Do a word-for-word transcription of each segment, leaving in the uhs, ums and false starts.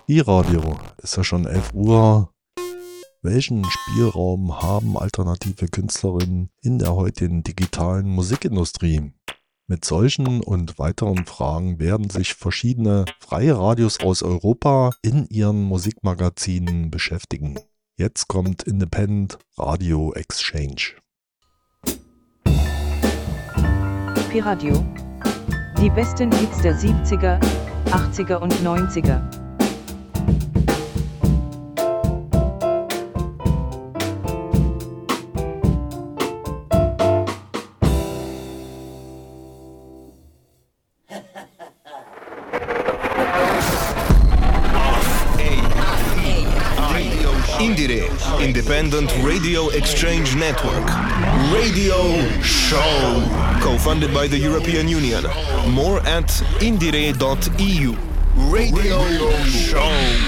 I-Radio, ist ja schon elf Uhr. Welchen Spielraum haben alternative Künstlerinnen in der heutigen digitalen Musikindustrie? Mit solchen und weiteren Fragen werden sich verschiedene freie Radios aus Europa in ihren Musikmagazinen beschäftigen. Jetzt kommt Independent Radio Exchange. Pi-Radio. Die besten Hits der siebziger, achtziger und neunziger. Indire, Independent Radio Exchange Network. Radio Show. Co-funded by the European Union. More at indire dot e u. Radio Show.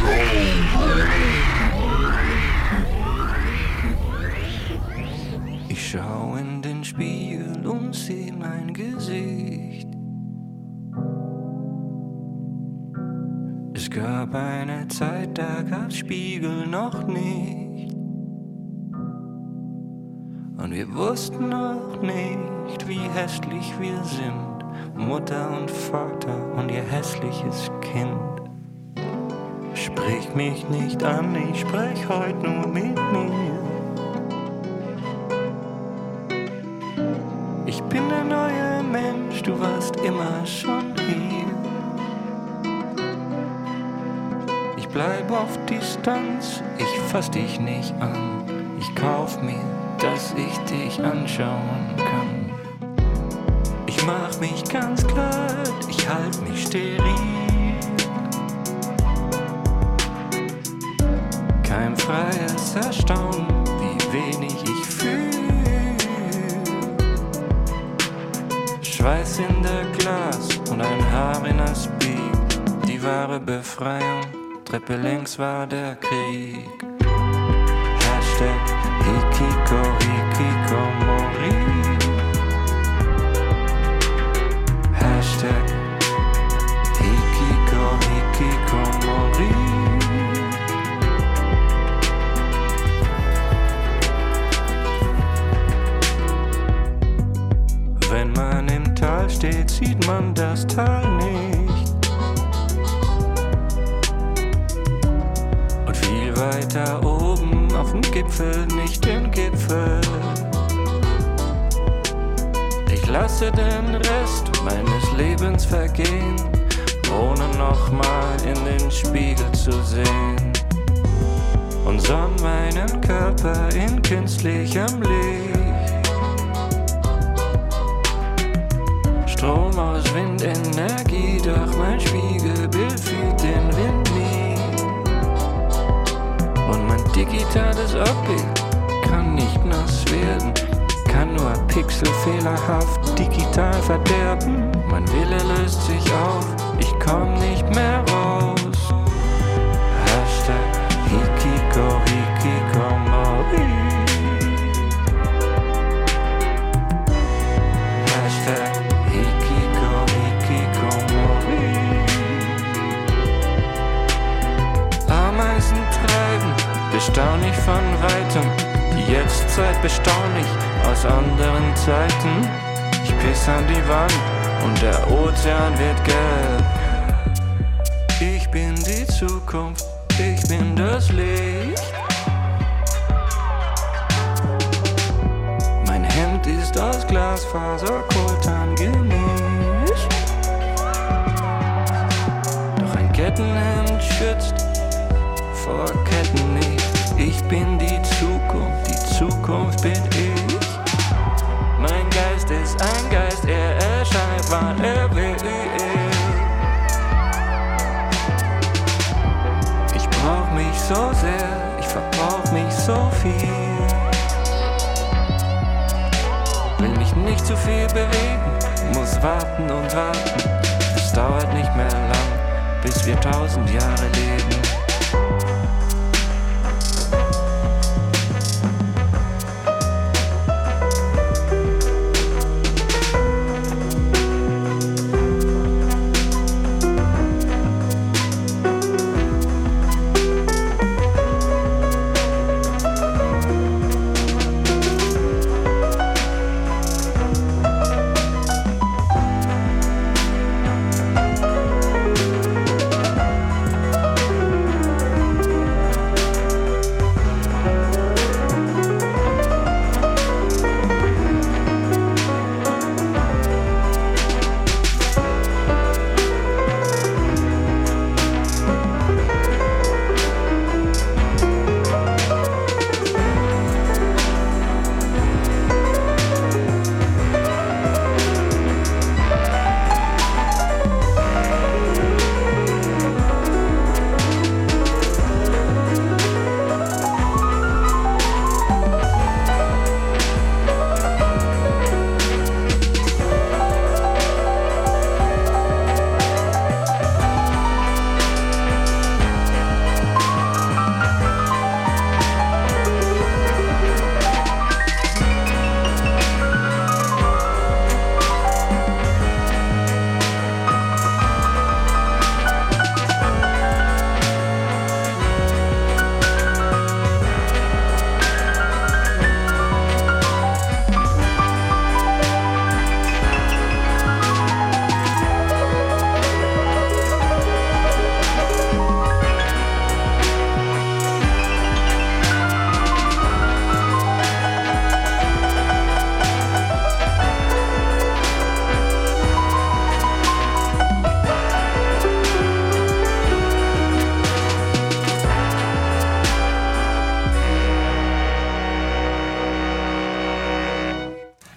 Ich schau in den Spiegel und seh mein Gesicht. Es gab eine Zeit, da gab's Spiegel noch nicht. Und wir wussten noch nicht, wie hässlich wir sind. Mutter und Vater und ihr hässliches Kind. Sprich mich nicht an, ich sprech heut nur mit mir. Ich bin der neue Mensch, du warst immer schon hier. Ich bleib auf Distanz, ich fass dich nicht an. Ich kauf mir, dass ich dich anschauen kann. Ich mach mich ganz glatt, ich halt mich steril. Kein freies Erstaunen, wie wenig ich fühl. Schweiß in der Glas und ein Haar in das Bild. Die wahre Befreiung, Treppe links war der Krieg. Hashtag Hikiko, Hikikomori. Hashtag Hikiko, Hikikomori. Wenn man im Tal steht, sieht man das Tal nicht. Und viel weiter oben auf dem Gipfel, nicht den Gipfel. Ich lasse den Rest meines Lebens vergehen, ohne nochmal in den Spiegel zu sehen. Und sonn meinen Körper in künstlichem Licht. Strom aus Windenergie, doch mein Spiegelbild fühlt den Wind nie. Und mein digitales Abbild kann nicht nass werden, kann nur pixelfehlerhaft digital verderben. Mein Wille löst sich auf, ich komm nicht mehr raus. Hashtag Hikiko, Hikikomori. Hashtag Hikiko, Hikikomori. Ameisen treiben, bestaun ich von Weitem. Die Jetztzeit bestaun ich aus anderen Zeiten. Ich piss an die Wand und der Ozean wird gelb. Ich bin die Zukunft, ich bin das Licht. Mein Hemd ist aus Glasfaser, Coltan gemischt. Doch ein Kettenhemd schützt vor Ketten nicht. Ich bin die Zukunft, die Zukunft bin ich. Mein Geist ist ein Geist, er erscheint, wann er will. Ich brauch mich so sehr, ich verbrauch mich so viel. Will mich nicht zu viel bewegen, muss warten und warten. Es dauert nicht mehr lang, bis wir tausend Jahre leben.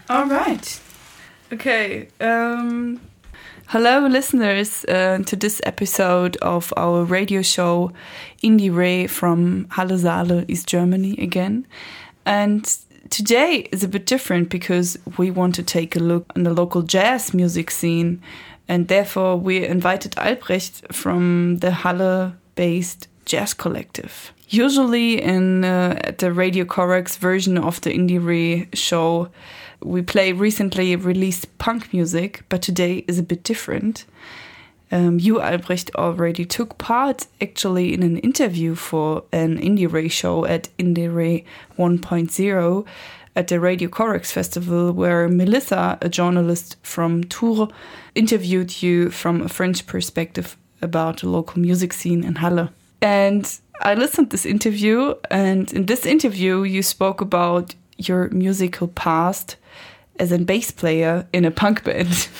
All right. Okay. Um, hello, listeners, uh, to this episode of our radio show, Indiere from Halle Saale, East Germany again. And today is a bit different because we want to take a look on the local jazz music scene. And therefore, we invited Albrecht from the Halle-based Jazz Collective. Usually in uh, the Radio Corax version of the Indiere show, we play recently released punk music, but today is a bit different. Um, you, Albrecht, already took part actually in an interview for an Indiere show at Indiere one point oh at the Radio Corax Festival, where Melissa, a journalist from Tours, interviewed you from a French perspective about the local music scene in Halle. And I listened to this interview, and in this interview you spoke about your musical past as a bass player in a punk band.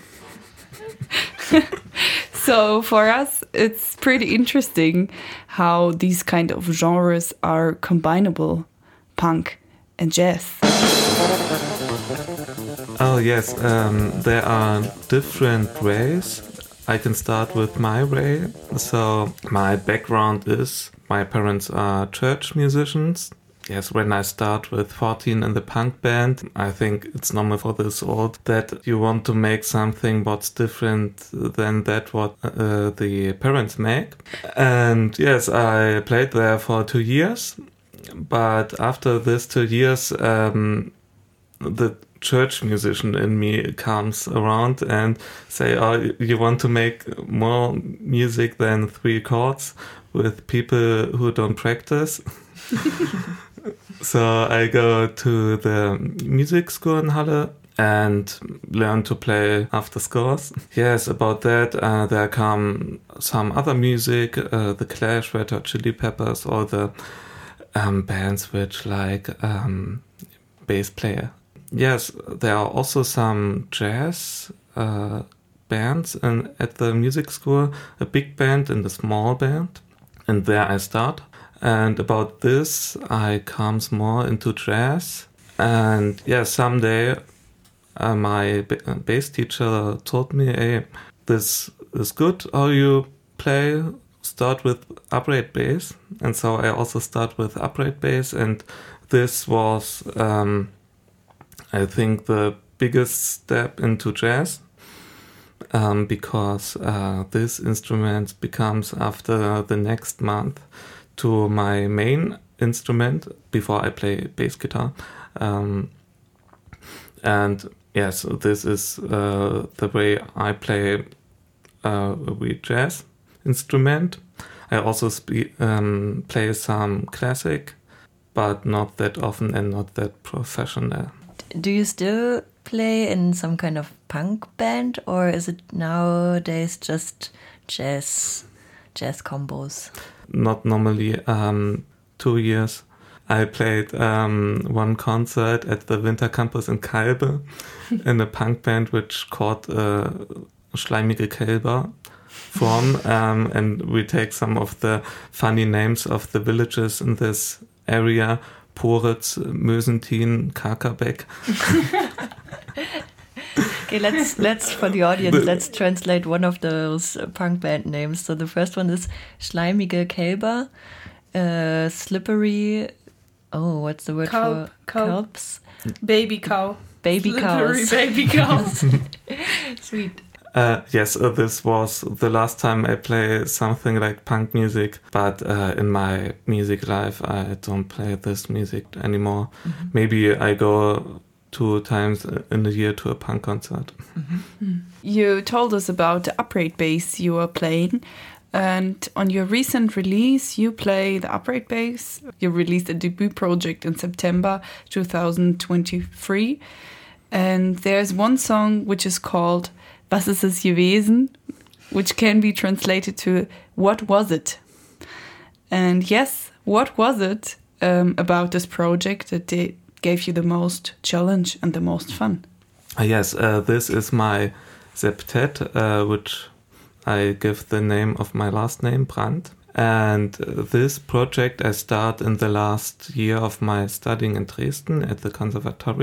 So for us, it's pretty interesting how these kind of genres are combinable, punk and jazz. Oh yes, um, there are different ways. I can start with my way. So my background is my parents are church musicians. Yes, when I start with fourteen in the punk band, I think it's normal for this old that you want to make something what's different than that what uh, the parents make. And yes, I played there for two years. But after this two years, um, the church musician in me comes around and say, oh, you want to make more music than three chords with people who don't practice? So I go to the music school in Halle and learn to play after scores. Yes, about that, uh, there come some other music, uh, The Clash, Red Hot Chili Peppers, all the um, bands which like um, bass player. Yes, there are also some jazz uh, bands in, at the music school, a big band and a small band, and there I start. And about this, I comes more into jazz. And yeah, someday uh, my b- bass teacher told me, hey, this is good how you play, start with upright bass. And so I also start with upright bass, and this was... Um, I think the biggest step into jazz, um, because uh, this instrument becomes after the next month to my main instrument before I play bass guitar. Um, and yes, this is uh, the way I play uh, a wee jazz instrument. I also spe- um, play some classic, but not that often and not that professional. Do you still play in some kind of punk band, or is it nowadays just jazz jazz combos? Not normally. Um, two years. I played um, one concert at the Winter Campus in Kalbe in a punk band which called uh, Schleimige Kälber form, um, and we take some of the funny names of the villages in this area. Poritz, Mösentin, Karkabeck. Okay, let's let's for the audience, let's translate one of those uh, punk band names. So the first one is Schleimige Kälber, uh, slippery. Oh, what's the word Kalb, for kalb. kalbs? Baby cow. Baby Slippery cows. baby cows. Sweet. Uh, yes, uh, this was the last time I play something like punk music, but uh, in my music life I don't play this music anymore. Mm-hmm. Maybe I go two times in a year to a punk concert. Mm-hmm. You told us about the upright bass you are playing, and on your recent release you play the upright bass. You released a debut project in September twenty twenty-three, and there's one song which is called Was ist es gewesen, which can be translated to What was it? And yes, what was it um, about this project that they gave you the most challenge and the most fun? Uh, yes, uh, this is my septet, uh, which I give the name of my last name, Brandt. And uh, this project I start in the last year of my studying in Dresden at the conservatory.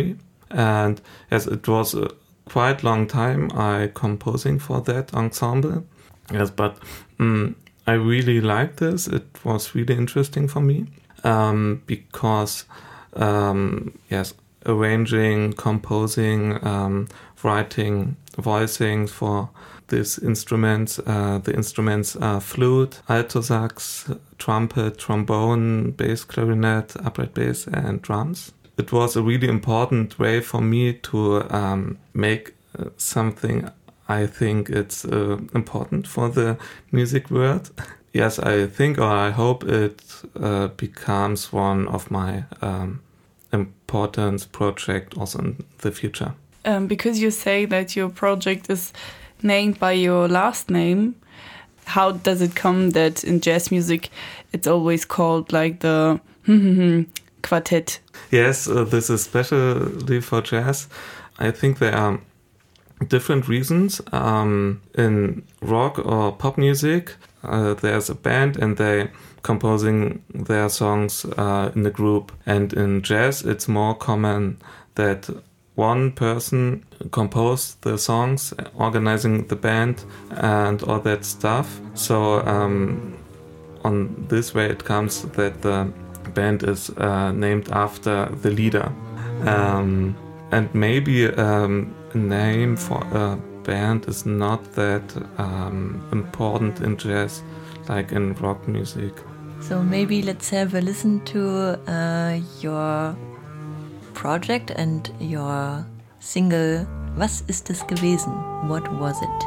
And yes, it was a quite long time I composing for that ensemble. Yes, but um, I really liked this. It was really interesting for me um, because, um, yes, arranging, composing, um, writing, voicing for these instruments. Uh, the instruments are flute, alto sax, trumpet, trombone, bass clarinet, upright bass, and drums. It was a really important way for me to um, make uh, something I think it's uh, important for the music world. Yes, I think or I hope it uh, becomes one of my um, important projects also in the future. Um, because you say that your project is named by your last name, how does it come that in jazz music it's always called like the quartet? Yes, uh, this is especially for jazz. I think there are different reasons. Um, in rock or pop music, uh, there's a band and they composing their songs uh, in a group. And in jazz, it's more common that one person composed the songs, organizing the band and all that stuff. So um, on this way it comes that the band is uh, named after the leader. Um, and maybe um, a name for a band is not that um, important in jazz like in rock music. So maybe let's have a listen to uh, your project and your single Was ist es gewesen? What was it?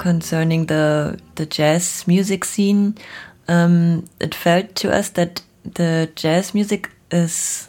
concerning the the jazz music scene, um, it felt to us that the jazz music is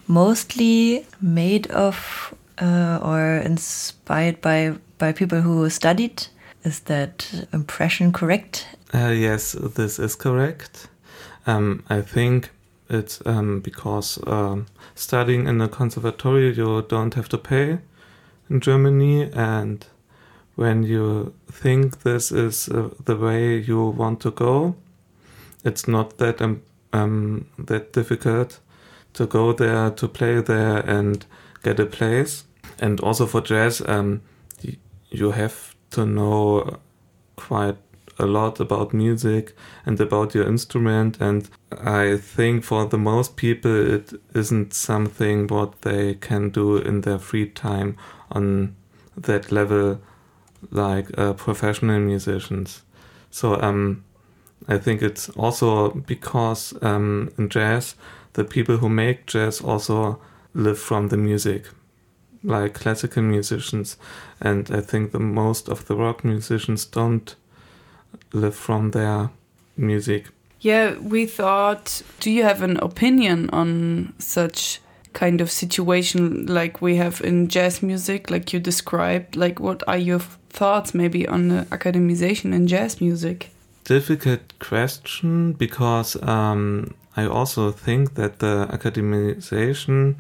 mostly made of uh, or inspired by by people who studied. Is that impression correct? Uh, yes, this is correct. Um, I think it's um, because um, studying in a conservatory you don't have to pay in Germany, and when you think this is uh, the way you want to go, it's not that um, um, that difficult to go there, to play there and get a place. And also for jazz, um, y- you have to know quite a lot about music and about your instrument, and I think for the most people it isn't something what they can do in their free time on that level like uh, professional musicians. So um, I think it's also because um, in jazz the people who make jazz also live from the music, like classical musicians, and I think the most of the rock musicians don't live from their music. Yeah, we thought, do you have an opinion on such kind of situation like we have in jazz music, like you described? Like, what are your thoughts maybe on the academization in jazz music? Difficult question, because um, I also think that the academization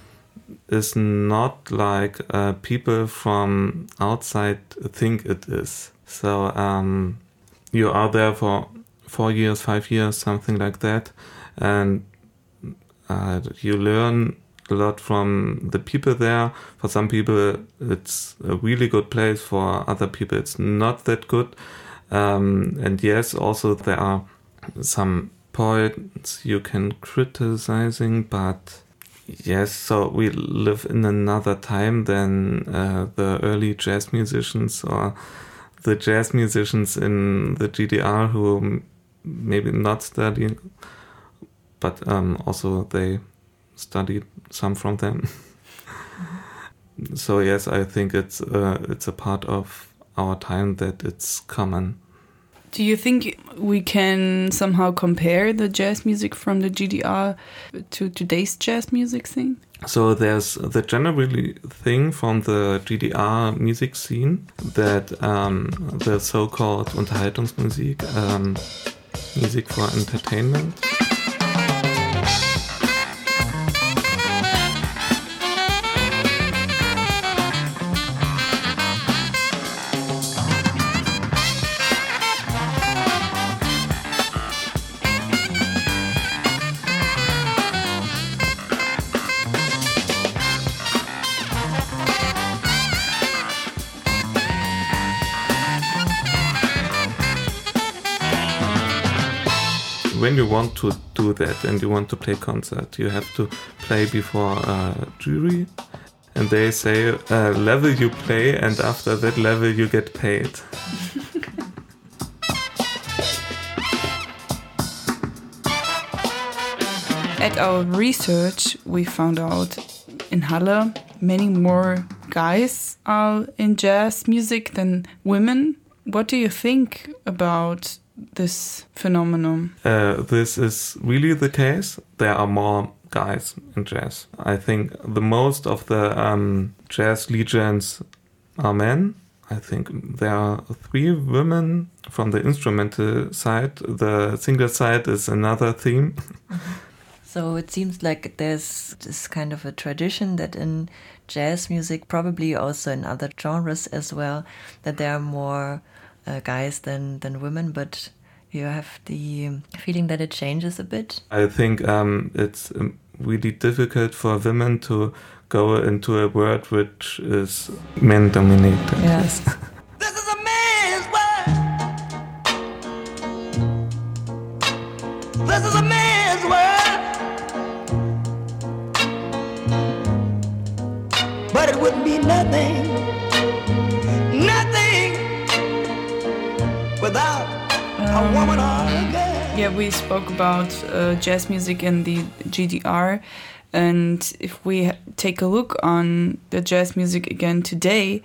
is not like uh, people from outside think it is. So um, you are there for four years, five years, something like that, and uh, you learn a lot from the people there. For some people it's a really good place, for other people it's not that good. Um, and yes, also there are some points you can criticizing, but yes, so we live in another time than uh, the early jazz musicians or the jazz musicians in the G D R who maybe not study, but um, also they studied some from them. So yes, I think it's uh, it's a part of our time that it's common. Do you think we can somehow compare the jazz music from the G D R to today's jazz music scene? So there's the generally thing from the G D R music scene that um, the so-called Unterhaltungsmusik, um, music for entertainment. When you want to do that and you want to play concert, you have to play before a jury, and they say a level you play, and after that level you get paid. At our research, we found out in Halle many more guys are in jazz music than women. What do you think about this phenomenon? Uh, this is really the case. There are more guys in jazz. I think the most of the um, jazz legends are men. I think there are three women from the instrumental side. The singer side is another theme. So it seems like there's this kind of a tradition that in jazz music, probably also in other genres as well, that there are more uh, guys than, than women, but you have the feeling that it changes a bit? I think um, it's um, really difficult for women to go into a world which is men-dominated. Yes. This is a man's world. This is a man's world. But it wouldn't be nothing, nothing without a woman or a girl. Yeah, we spoke about uh, jazz music in the G D R, and if we take a look on the jazz music again today,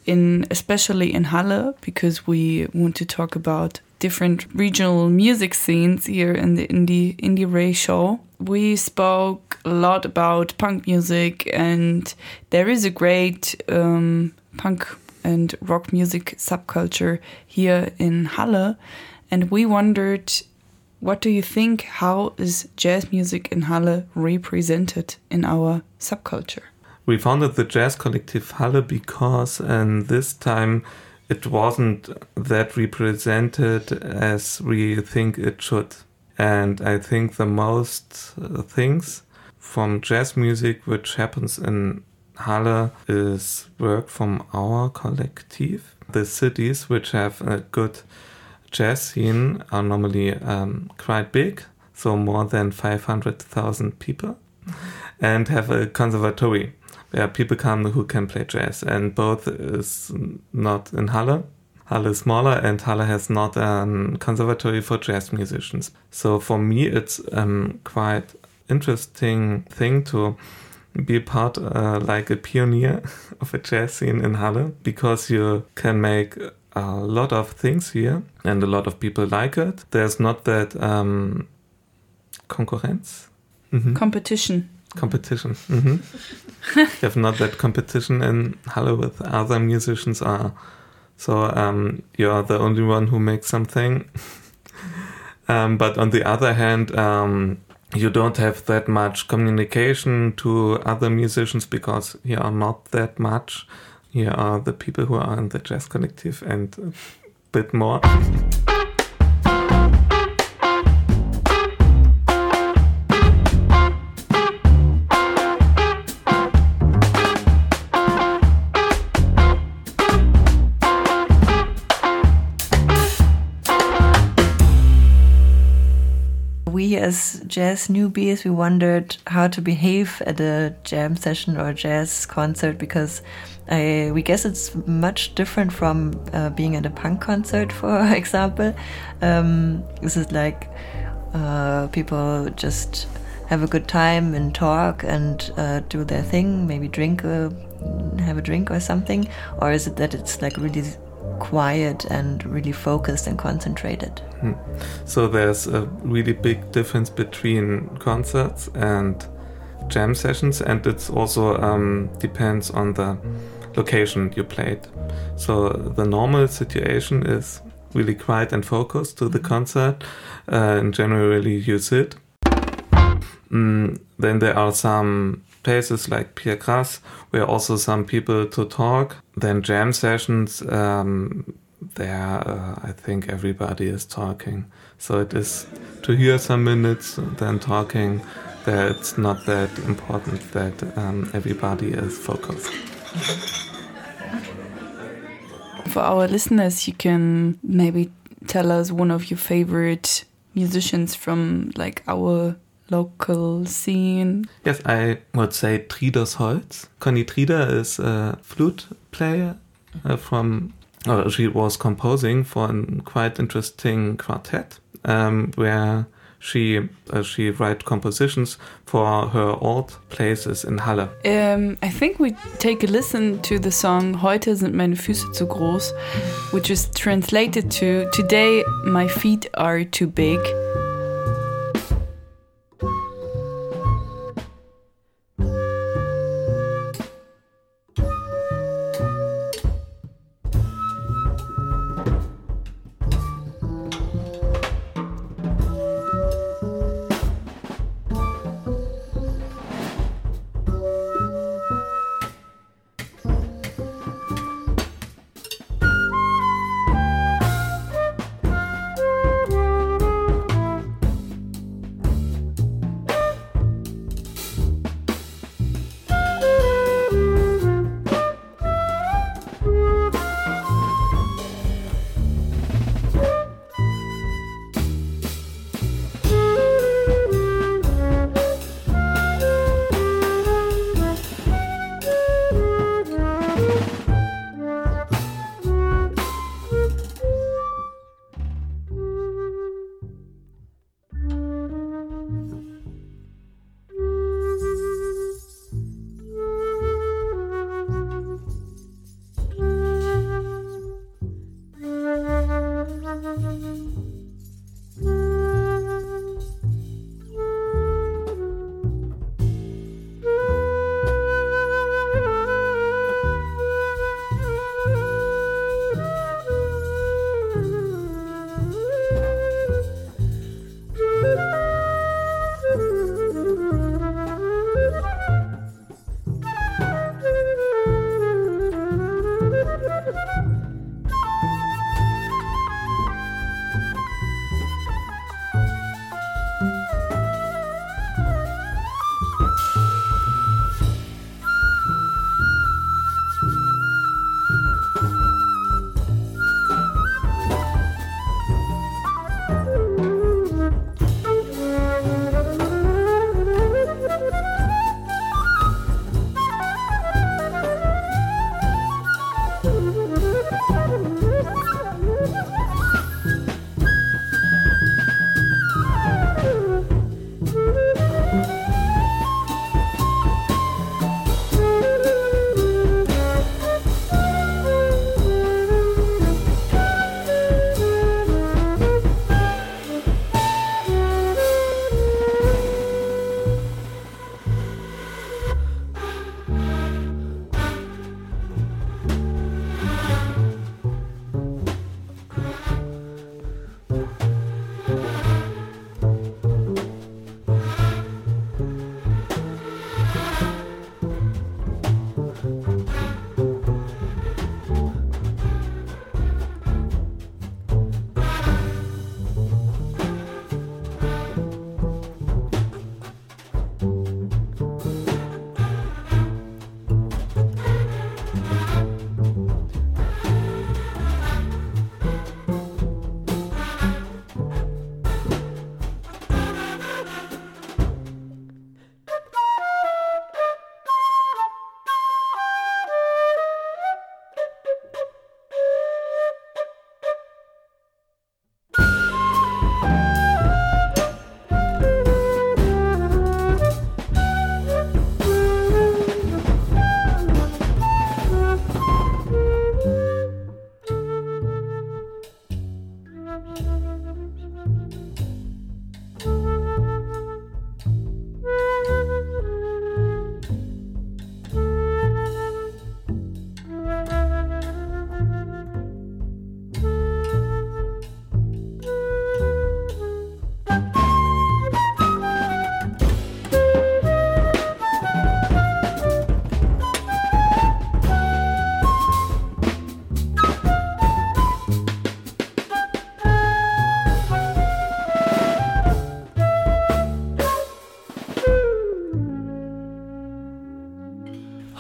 in especially in Halle, because we want to talk about different regional music scenes here in the Indie Indie Ray show. We spoke a lot about punk music, and there is a great um, punk and rock music subculture here in Halle, and we wondered, what do you think? How is jazz music in Halle represented in our subculture? We founded the Jazz Collective Halle because in this time it wasn't that represented as we think it should. And I think the most uh, things from jazz music which happens in Halle is work from our collective. The cities which have a good jazz scene are normally um, quite big, so more than five hundred thousand people, and have a conservatory where people come who can play jazz. And both is not in Halle. Halle is smaller, and Halle has not a conservatory for jazz musicians. So for me, it's um, quite interesting thing to be part uh, like a pioneer of a jazz scene in Halle, because you can make a lot of things here and a lot of people like it. There's not that um, concurrence. Mm-hmm. Competition. Competition. Mm-hmm. You have not that competition in Halle with other musicians. Are so um, you're the only one who makes something. um, but on the other hand, um, you don't have that much communication to other musicians, because here are not that much. Here are the people who are in the Jazz Collective and a bit more. We as jazz newbies, we wondered how to behave at a jam session or jazz concert, because I, we guess it's much different from uh, being at a punk concert, for example. Um, this is like uh, people just have a good time and talk and uh, do their thing, maybe drink, a, have a drink or something? Or is it that it's like really quiet and really focused and concentrated? Hmm. So there's a really big difference between concerts and jam sessions, and it's also um, depends on the location you played. So the normal situation is really quiet and focused to the concert, uh, and generally you sit. Mm, then there are some places like Pierre Grasse where also some people to talk. Then jam sessions, um, there uh, I think everybody is talking. So it is to hear some minutes, then talking. There it's not that important that um, everybody is focused. For our listeners, you can maybe tell us one of your favorite musicians from like our local scene. Yes, I would say Tridos Holz. Conny Trieder is a flute player uh, from, uh, she was composing for a quite interesting quartet um, where she uh, she write compositions for her old places in Halle. Um, I think we take a listen to the song Heute sind meine Füße zu groß, which is translated to Today my feet are too big.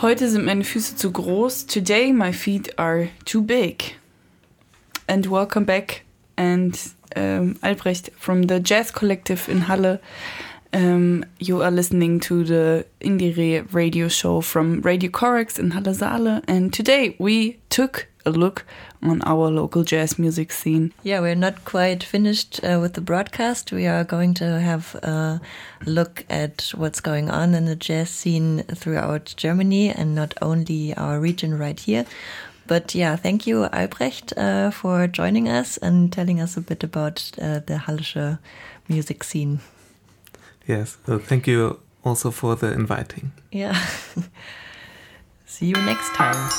Heute sind meine Füße zu groß. Today my feet are too big. And welcome back. And um, Albrecht from the Jazz Collective in Halle. Um, you are listening to the Indire radio show from Radio Corax in Halle Saale. And today we took a look on our local jazz music scene. Yeah, we're not quite finished uh, with the broadcast. We are going to have a look at what's going on in the jazz scene throughout Germany and not only our region right here. But yeah, thank you, Albrecht, uh, for joining us and telling us a bit about uh, the Hallische music scene. Yes, so thank you also for the inviting. Yeah. See you next time.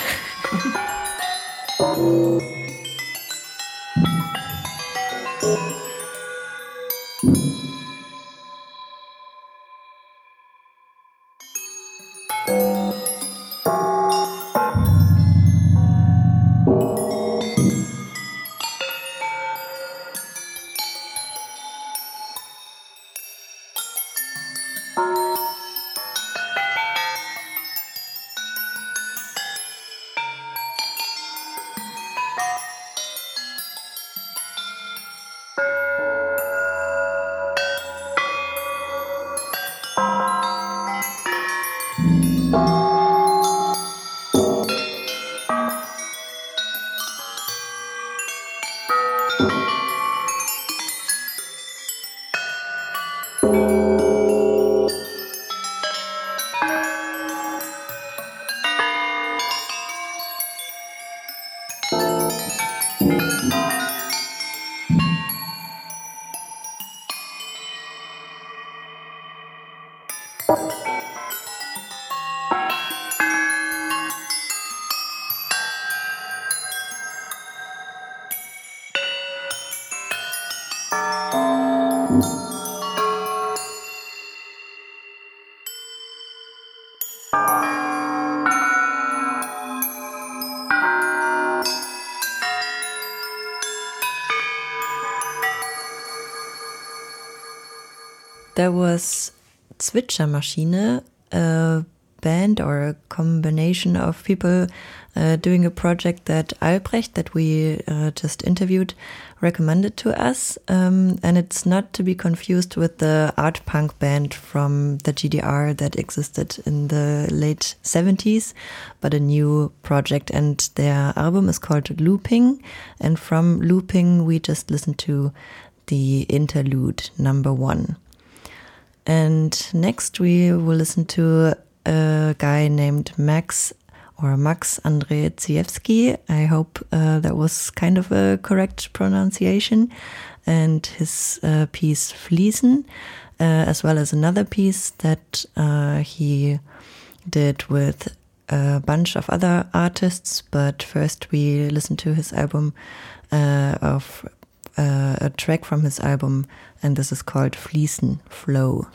There was Zwitschermaschine, a band or a combination of people uh, doing a project that Albrecht, that we uh, just interviewed, recommended to us. Um, and it's not to be confused with the art punk band from the G D R that existed in the late seventies, but a new project. And their album is called Looping. And from Looping, we just listened to the interlude number one. And next we will listen to a guy named Max or Max Andrzejewski. I hope uh, that was kind of a correct pronunciation. And his uh, piece Fließen, uh, as well as another piece that uh, he did with a bunch of other artists. But first we listen to his album uh, of uh, a track from his album, and this is called Fließen, Flow.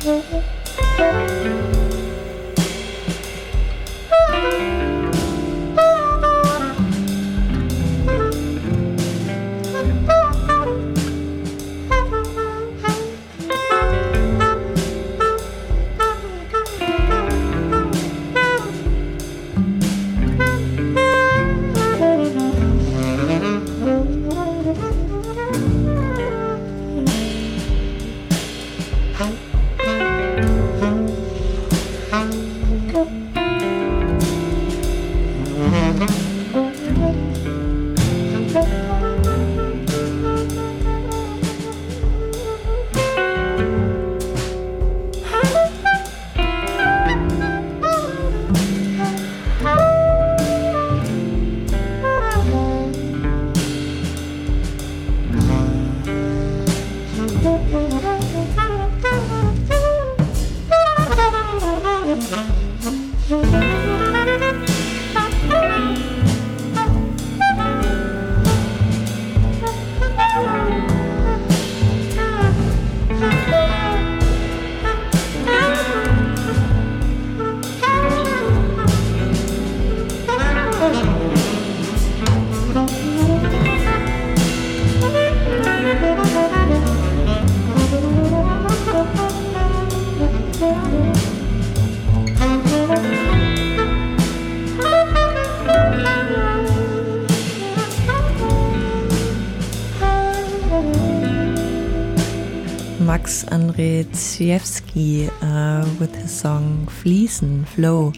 Max Andrzejewski uh, with his song Fließen, Flow.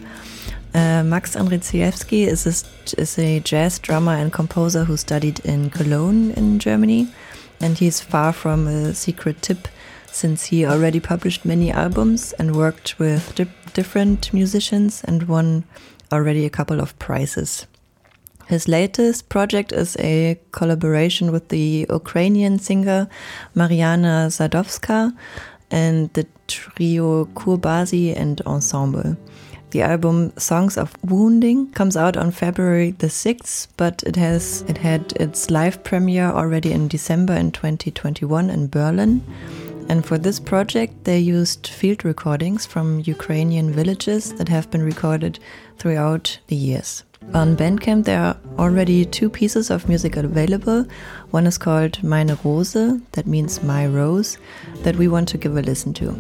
Uh, Max Andrzejewski is a, is a jazz drummer and composer who studied in Cologne in Germany, and he's far from a secret tip since he already published many albums and worked with di- different musicians and won already a couple of prizes. His latest project is a collaboration with the Ukrainian singer Mariana Sadovska and the trio Kurbasi and Ensemble. The album Songs of Wounding comes out on February the sixth, but it has it had its live premiere already in December in twenty twenty-one in Berlin. And for this project, they used field recordings from Ukrainian villages that have been recorded throughout the years. On Bandcamp, there are already two pieces of music available. One is called Meine Rose, that means My Rose, that we want to give a listen to.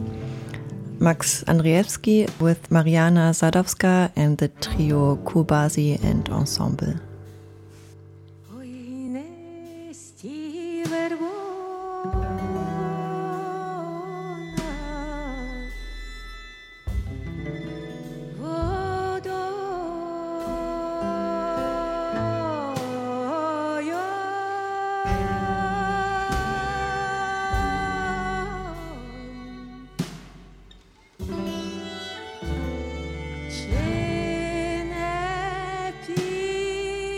Max Andrzejewski with Mariana Sadovska and the trio Kurbasi and Ensemble. Ce ne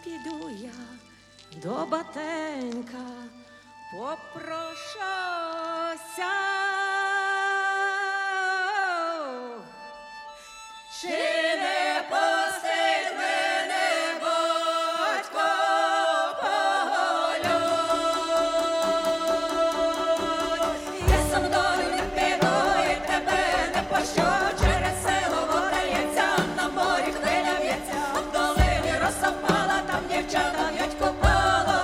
піду я до батенька, попрошуся. Чи не пустить мене батько поголюдь? Я сам долю не піду і тебе не пощу. Через село водається, на морі хвиля в'ється, в долині роса впала, там дівчата в'ють купало.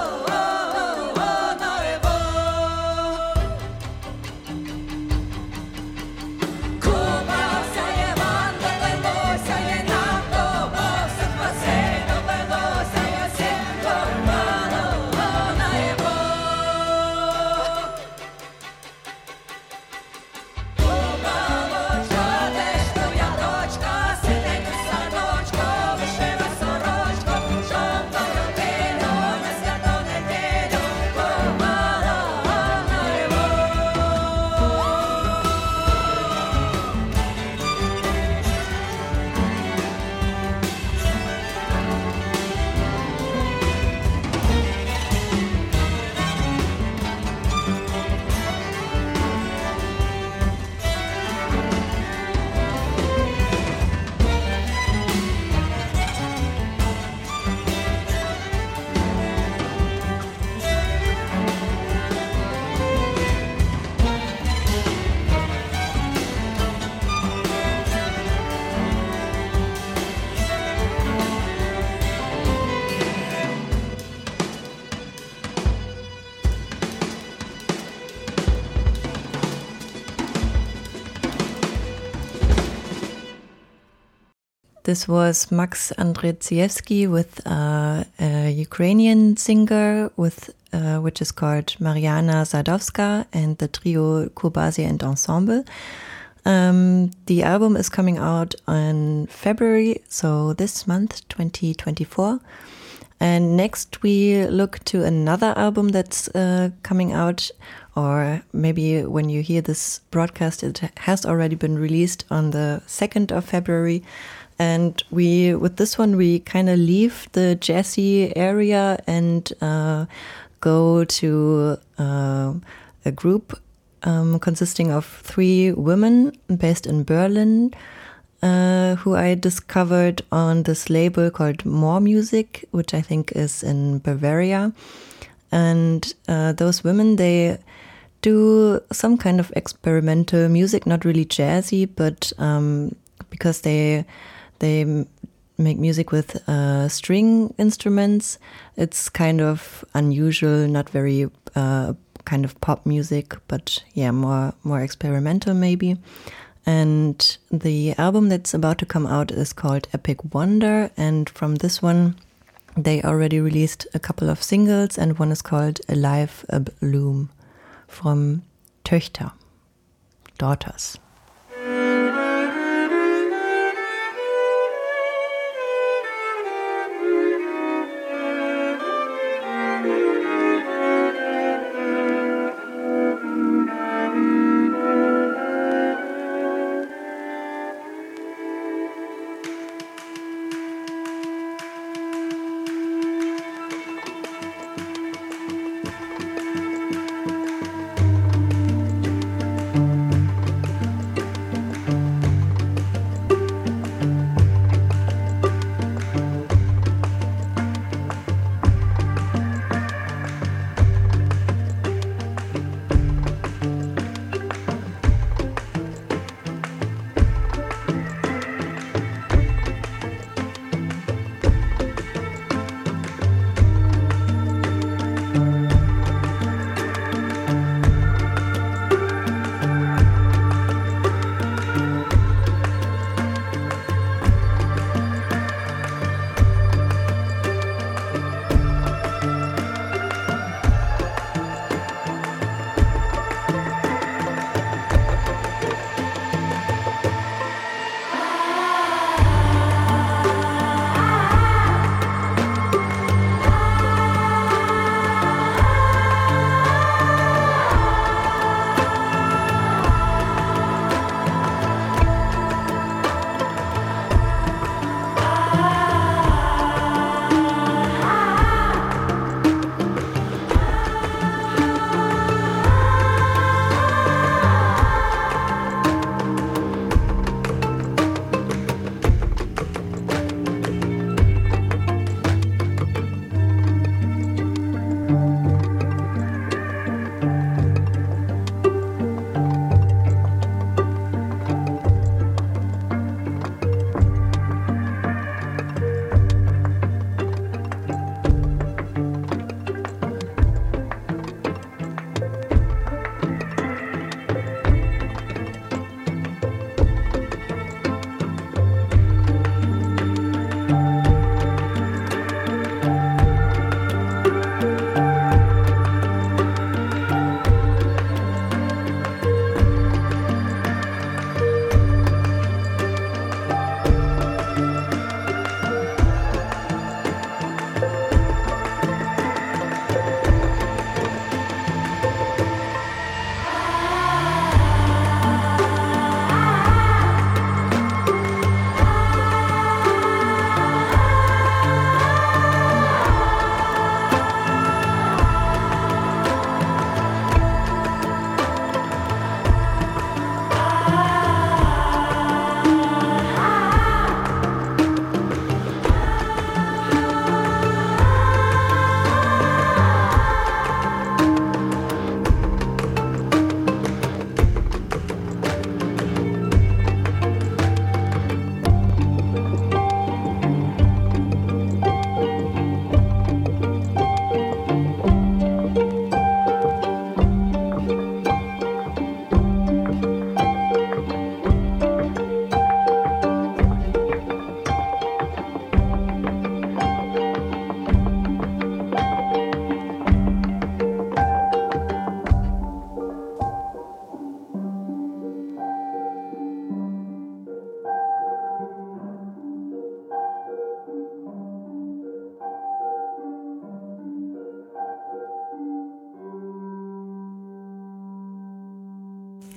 This was Max Andrzejewski with uh, a Ukrainian singer with uh, which is called Mariana Sadowska and the trio Kurbasi and Ensemble. Um, the album is coming out in February, so this month, twenty twenty-four. And next we look to another album that's uh, coming out, or maybe when you hear this broadcast, it has already been released on the second of February. And we, with this one, we kind of leave the jazzy area and uh, go to uh, a group um, consisting of three women based in Berlin, uh, who I discovered on this label called More Music, which I think is in Bavaria. And uh, those women, they do some kind of experimental music, not really jazzy, but um, because they... They make music with uh, string instruments. It's kind of unusual, not very uh, kind of pop music, but yeah, more more experimental maybe. And the album that's about to come out is called Epic Wonder. And from this one, they already released a couple of singles, and one is called Alive a Bloom from Töchter, Daughters.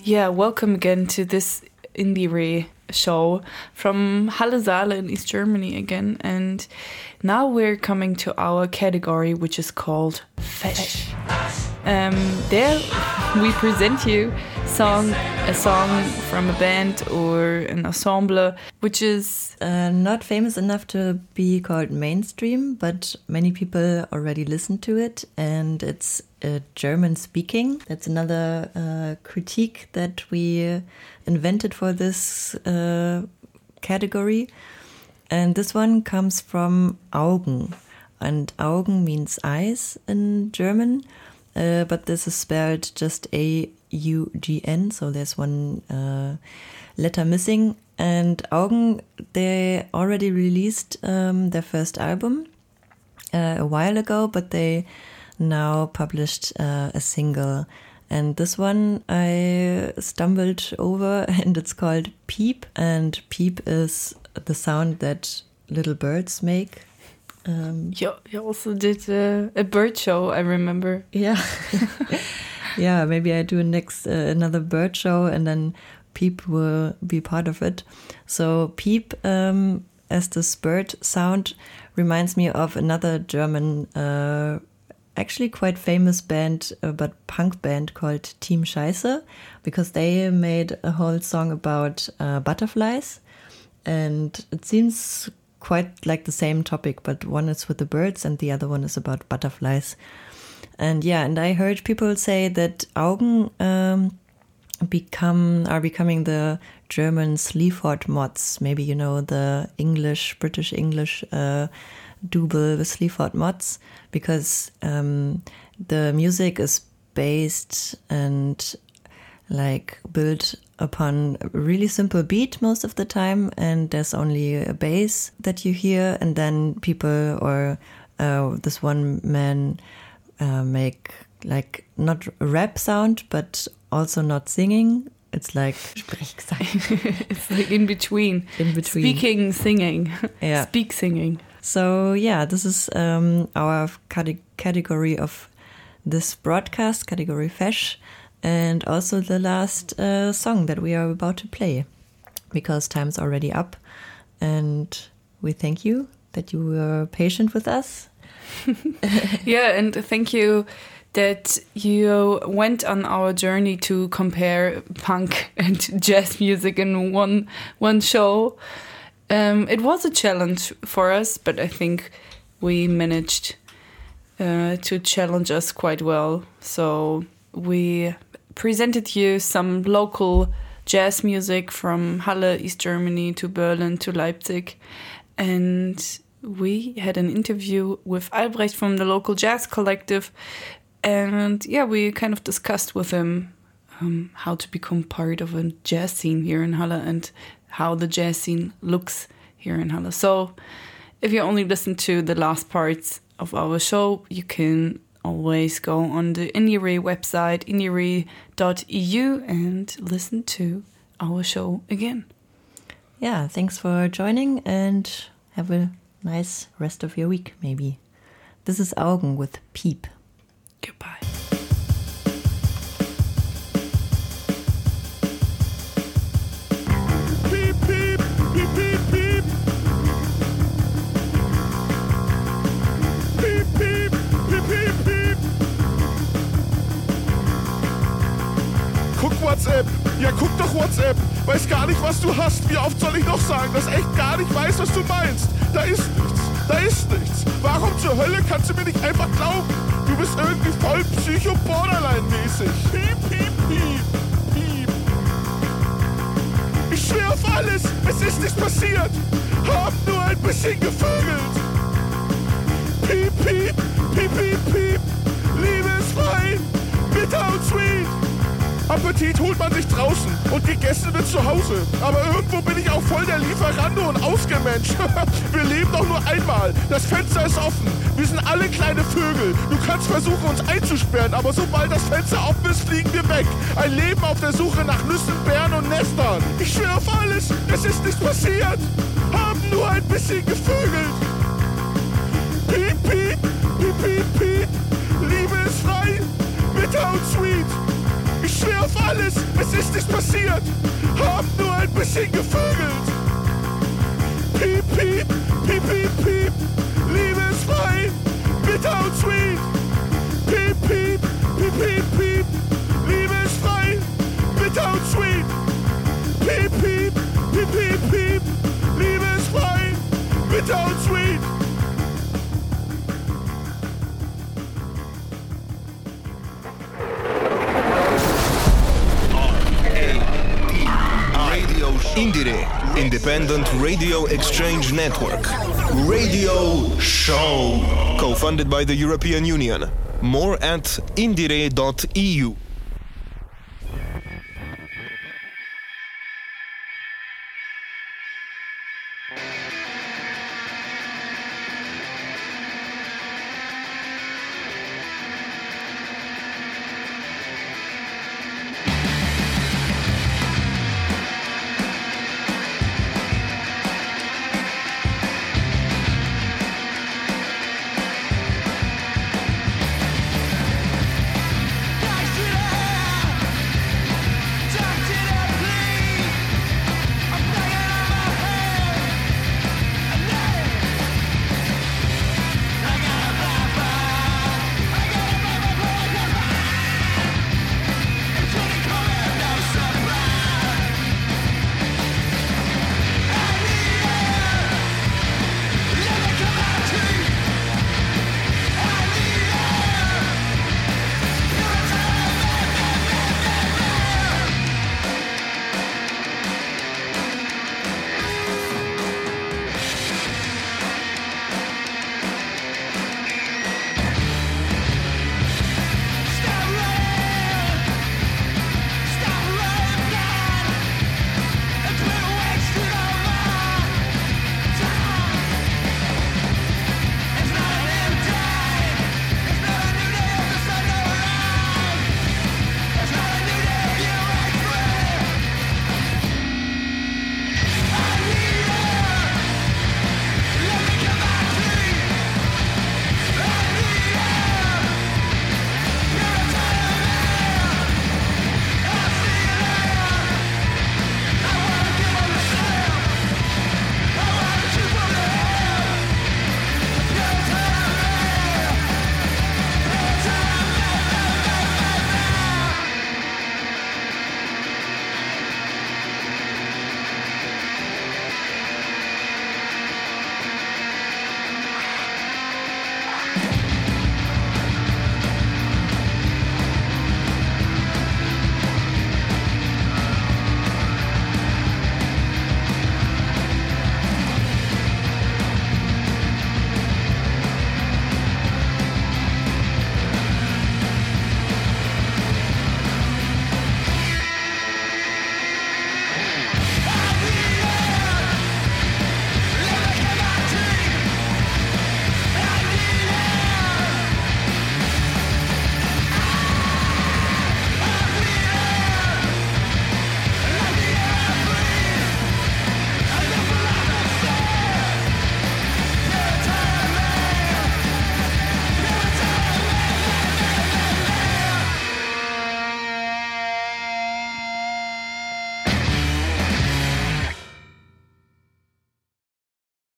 Yeah, welcome again to this Indie show from Halle Saale in East Germany again. And now we're coming to our category, which is called Fesch. Um, there we present you song, a song from a band or an ensemble, which is uh, not famous enough to be called mainstream, but many people already listen to it, and it's uh, German speaking. That's another uh, critique that we invented for this uh, category. And this one comes from Augen, and Augen means eyes in German. Uh, but this is spelled just A U G N, so there's one uh, letter missing. And Augen, they already released um, their first album uh, a while ago, but they now published uh, a single. And this one I stumbled over, and it's called Piep. And Piep is the sound that little birds make. Um, you, you also did a, a bird show, I remember. Yeah. Yeah, maybe I do next uh, another bird show, and then Piep will be part of it. So Piep, um, as this bird sound, reminds me of another German, uh, actually quite famous band, uh, but punk band called Team Scheiße, because they made a whole song about uh, butterflies. And it seems quite like the same topic, but one is with the birds and the other one is about butterflies. And yeah, and I heard people say that Augen um, become are becoming the German Sleaford Mods. Maybe you know the English, British English uh, double with Sleaford Mods, because um, the music is based and like built upon a really simple beat most of the time, and there's only a bass that you hear, and then people or uh, this one man uh, make like not a rap sound, but also not singing. It's like Sprechgesang. It's like in between. In between. Speaking, singing. Yeah. Speak, singing. So yeah, this is um, our cate- category of this broadcast, category Fesch. And also the last uh, song that we are about to play, because time's already up. And we thank you that you were patient with us. Yeah, and thank you that you went on our journey to compare punk and jazz music in one one show. Um, it was a challenge for us, but I think we managed uh, to challenge us quite well. So we presented you some local jazz music from Halle, East Germany, to Berlin, to Leipzig. And we had an interview with Albrecht from the local jazz collective. And yeah, we kind of discussed with him um, how to become part of a jazz scene here in Halle and how the jazz scene looks here in Halle. So if you only listen to the last parts of our show, you can always go on the IndieRe website, indie dot e u, and listen to our show again. Yeah, thanks for joining, and have a nice rest of your week, maybe. This is Augen with Piep. Goodbye. Piep, piep, piep, piep, piep. Piep, piep, piep, piep, piep. Guck WhatsApp, ja guck doch WhatsApp. Weiß gar nicht, was du hast. Wie oft soll ich noch sagen, dass echt gar nicht weiß, was du meinst? Da ist nichts, da ist nichts. Warum zur Hölle kannst du mir nicht einfach glauben? Du bist irgendwie voll Psycho-Borderline-mäßig. Piep, piep, piep, piep. Ich schwör auf alles, es ist nichts passiert. Hab nur ein bisschen gevögelt. Piep, piep, piep, piep, piep. Liebe ist frei, bitter und sweet. Appetit holt man sich draußen und gegessen wird zu Hause. Aber irgendwo bin ich auch voll der Lieferando und ausgemenscht. Wir leben doch nur einmal. Das Fenster ist offen. Wir sind alle kleine Vögel. Du kannst versuchen, uns einzusperren, aber sobald das Fenster offen ist, fliegen wir weg. Ein Leben auf der Suche nach Nüssen, Beeren und Nestern. Ich schwöre auf alles, es ist nichts passiert. Haben nur ein bisschen gevögelt. Piep, piep, piep, piep, piep. Liebe ist frei, bitter und sweet. Ich schwör auf alles, es ist nicht passiert. Hab nur ein bisschen gevögelt. Piep, piep, piep, piep, piep. Liebe ist frei, bitter und sweet. Piep, piep, piep, piep, piep. Liebe ist frei, bitter und sweet. Piep, piep, piep, piep, piep. Liebe ist frei, bitter und sweet. Indire, Independent Radio Exchange Network. Radio Show. Co-funded by the European Union. More at indire dot e u.